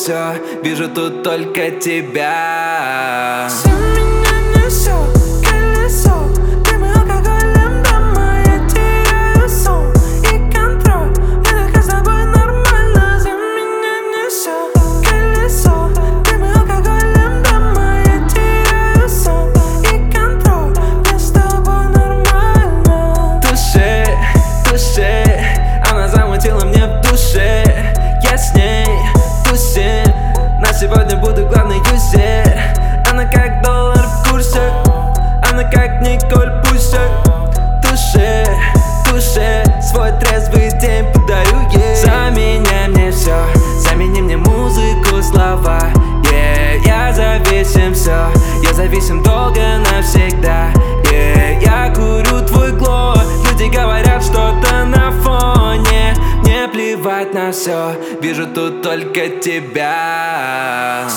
все, вижу тут только тебя. Все меня несет колесо, дым и алкоголем дома. Я теряю сон и контроль, мне только с тобой нормально. Все меня несет колесо, дым и алкоголем дома. Я теряю сон и контроль, мне с тобой нормально. Туше, туше, она замутила мне в душе. Я с ней тусим, на сегодня буду главный юзер. Она как доллар в курсе, она как Николь Пушер. Туше, туше, свой трезвый день подарю ей. Заменяй мне все, замени мне музыку, слова. Я зависим все, я зависим долго навсегда. Я курю твой гло, люди говорят что-то на фоне. Мне плевать на все, вижу тут только тебя.